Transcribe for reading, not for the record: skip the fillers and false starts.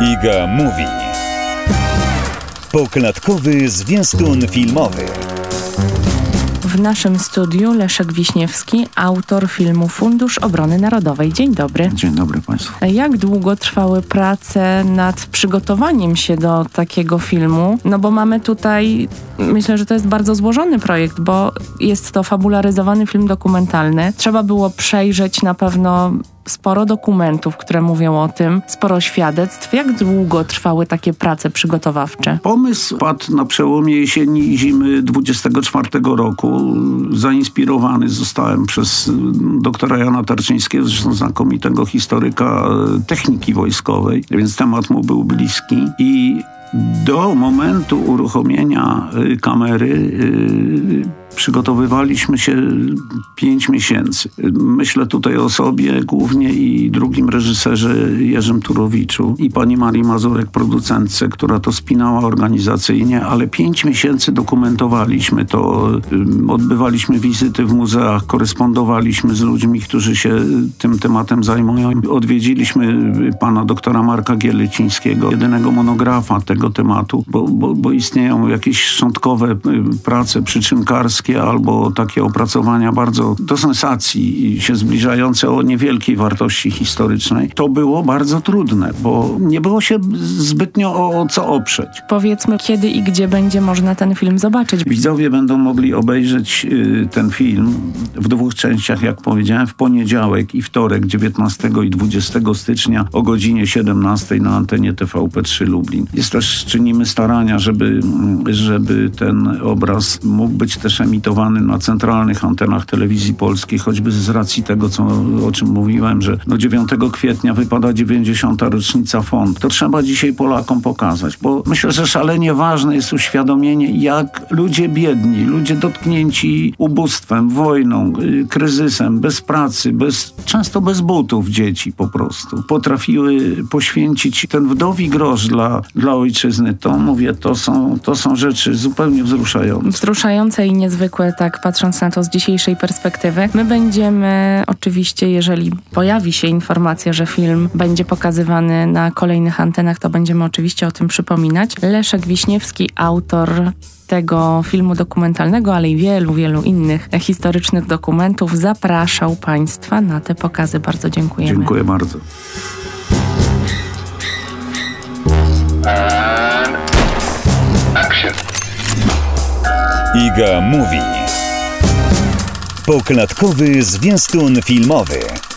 Iga Mówi. Poklatkowy zwiastun filmowy. W naszym studiu Leszek Wiśniewski, autor filmu Fundusz Obrony Narodowej. Dzień dobry. Dzień dobry Państwu. Jak długo trwały prace nad przygotowaniem się do takiego filmu? No bo mamy tutaj, myślę, że to jest bardzo złożony projekt, bo jest to fabularyzowany film dokumentalny. Trzeba było przejrzeć na pewno sporo dokumentów, które mówią o tym, sporo świadectw. Jak długo trwały takie prace przygotowawcze? Pomysł padł na przełomie jesieni i zimy 24 roku. Zainspirowany zostałem przez doktora Jana Tarczyńskiego, zresztą znakomitego historyka techniki wojskowej, więc temat mu był bliski i do momentu uruchomienia kamery przygotowywaliśmy się 5 miesięcy. Myślę tutaj o sobie głównie i drugim reżyserze Jerzym Turowiczu i pani Marii Mazurek, producentce, która to spinała organizacyjnie, ale 5 miesięcy dokumentowaliśmy to. Odbywaliśmy wizyty w muzeach, korespondowaliśmy z ludźmi, którzy się tym tematem zajmują. Odwiedziliśmy pana doktora Marka Gielecińskiego, jedynego monografa tego tematu, bo istnieją jakieś szczątkowe prace przyczynkarskie albo takie opracowania bardzo do sensacji się zbliżające o niewielkiej wartości historycznej. To było bardzo trudne, bo nie było się zbytnio o co oprzeć. Powiedzmy, kiedy i gdzie będzie można ten film zobaczyć? Widzowie będą mogli obejrzeć ten film w 2 częściach, jak powiedziałem, w poniedziałek i wtorek, 19 i 20 stycznia o godzinie 17 na antenie TVP3 Lublin. Czynimy starania, żeby ten obraz mógł być też emitowany na centralnych antenach telewizji polskiej, choćby z racji tego, o czym mówiłem, że 9 kwietnia wypada 90. rocznica FON. To trzeba dzisiaj Polakom pokazać, bo myślę, że szalenie ważne jest uświadomienie, jak ludzie biedni, ludzie dotknięci ubóstwem, wojną, kryzysem, bez pracy, często bez butów dzieci po prostu, potrafiły poświęcić ten wdowi grosz dla ojczyzny. To są rzeczy zupełnie wzruszające. Wzruszające i niezwykłe, tak patrząc na to z dzisiejszej perspektywy. My będziemy oczywiście, jeżeli pojawi się informacja, że film będzie pokazywany na kolejnych antenach, to będziemy oczywiście o tym przypominać. Leszek Wiśniewski, autor tego filmu dokumentalnego, ale i wielu, wielu innych historycznych dokumentów, zapraszał Państwa na te pokazy. Bardzo dziękujemy. Dziękuję bardzo. Iga Mówi. Poklatkowy zwiastun filmowy.